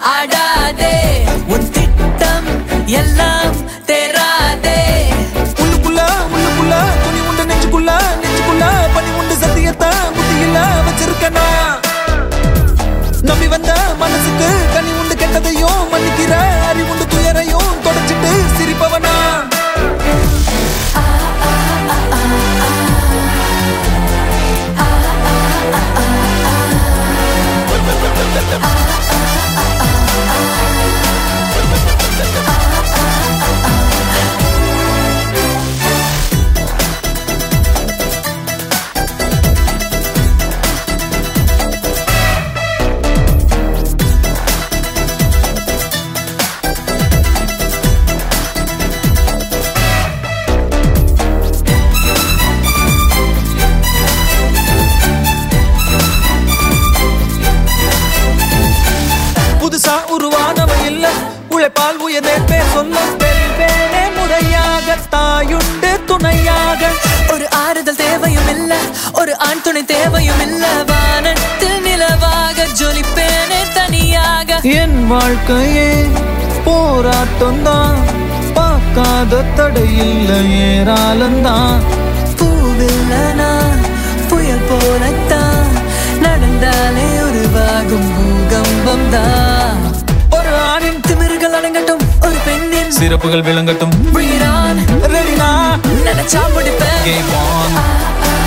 ஆடாதே உன் திட்டம் எல்லாம் தேராதே உள்ளுக்குள்ள துணி உண்டு நெஞ்சுக்குள்ள பனி உண்டு சத்தியத்தை முத்தியில வச்சிருக்கனா நம்பி வந்த மனசுக்கு கனி உண்டு கெட்டதையும் மன்னிக்கிற அறிவுண்டு துயரையும் தொடச்சிட்டு சிரிப்பவனா உருவானவ இல்ல உழைப்பால் உயர்ந்தே பேர் சொல்ல பெருவேனே முறையாக தாயுண்டு துணையாக ஒரு ஆறுதல் தேவையும் இல்ல ஒரு ஆண் துணை தேவையும் இல்ல வானத்தில் நிலவாக ஜொலிப்பேனே தனியாக என் வாழ்க்கையே போராட்டம் தான் பார்க்காத தடையில்ல ஏராளந்தான் பூவில்லனா புயல் போலத்தான் நடந்தாலே உருவாகும் பூகம்பம் தான் ஒரு ஆணின் திமிர்கள் அடங்கட்டும் ஒரு பெண்ணின் சிறப்புகள் விளங்கட்டும் வீரான் ரெடினா நினைச்சா முடிப்பேன் Game on